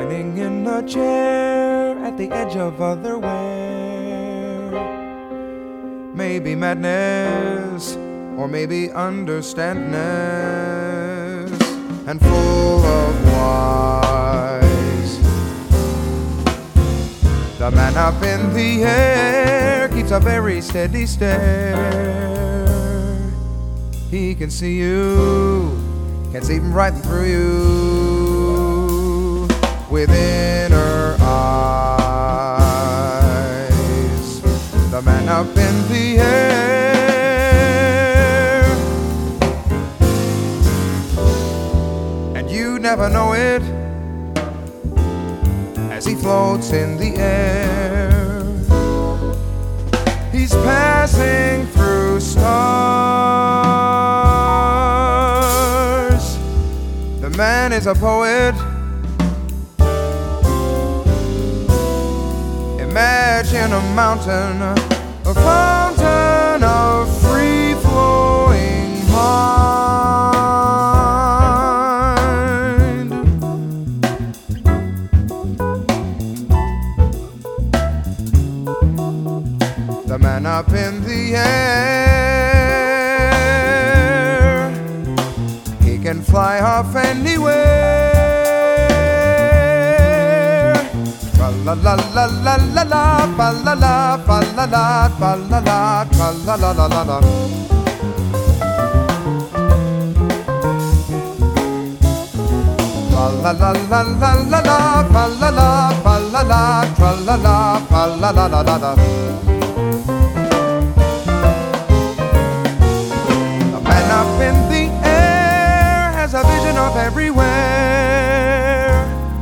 reclining in a chair at the edge of otherwhere. Maybe madness, or maybe understandness, and full of whys. The man up in the air keeps a very steady stare. He can see you, can see right through you with inner eyes. The man up in the air, and you never know it as he floats in the air. He's passing through stars. The man is a poet. Imagine a mountain, a fountain of free-flowing mind. The man up in the air, he can fly off anywhere. La la la la la la, ba la la, ba la la, ba la la, ba la la la la la. La la la la la la, ba la la, ba la la, tra la la, ba la la la la la. The man up in the air has a vision of everywhere.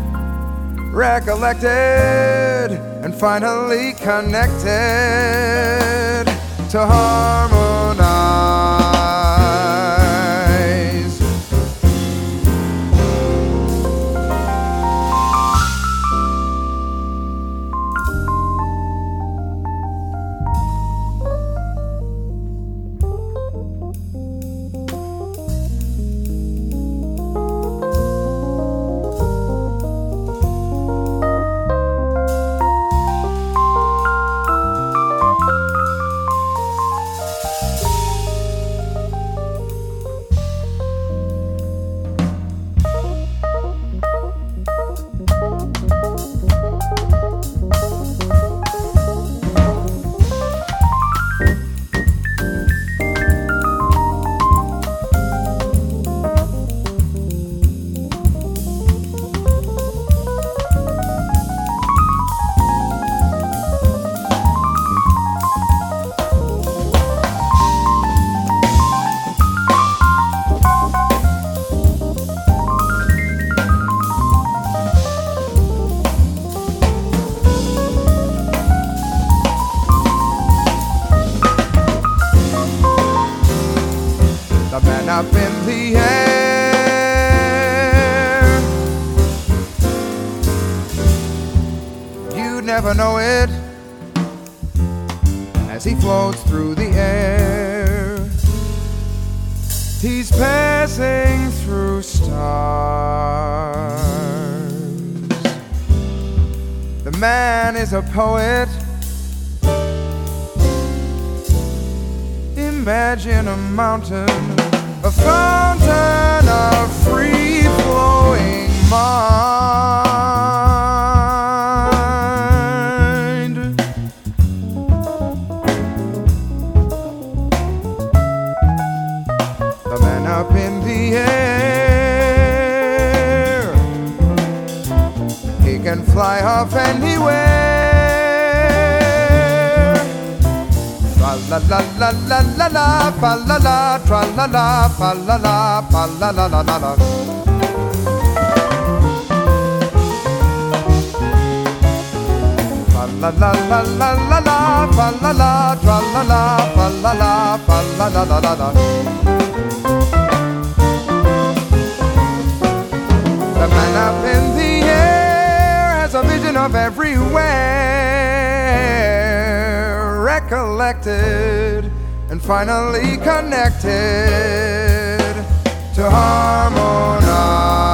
Recollected and finally connected to harmonize. The man up in the air, you never know it as he floats through the air. He's passing through stars. The man is a poet. Imagine a mountain, a fountain of free-flowing mind. The man up in the air, he can fly off anywhere. La la la la la la, fa la la, tra la la, fa la la, fa la la la la la. Fa la la la la la la, fa la la, tra la la, fa la la, fa la la la la la. The man up in the air has a vision of everywhere. Recollected and finally connected to harmonize.